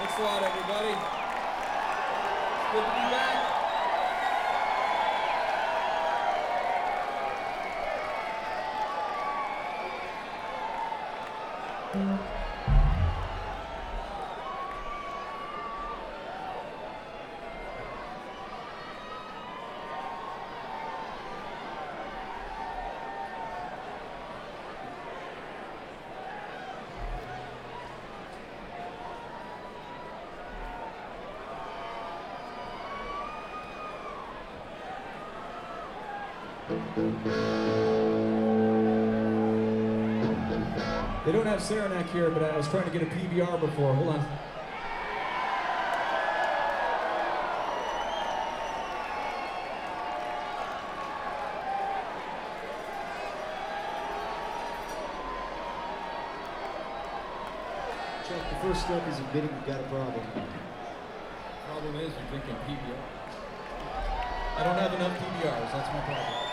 Thanks a lot, everybody. Good to be back. They don't have Saranac here, but I was trying to get a PBR before. Hold on. Chuck, the first step is admitting you've got a problem. Problem is, you're drinking PBR. I don't have enough PBRs. That's my problem.